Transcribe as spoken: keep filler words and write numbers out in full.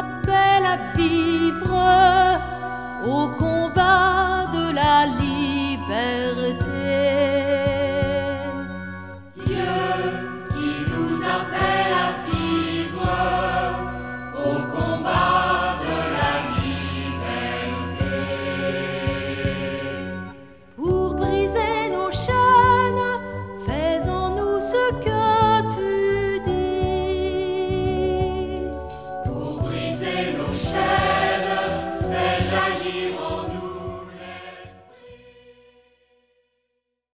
appelle à vivre au combat de la liberté. Dieu qui nous appelle à vivre au combat de la liberté. Pour briser nos chaînes, fais en nous ce que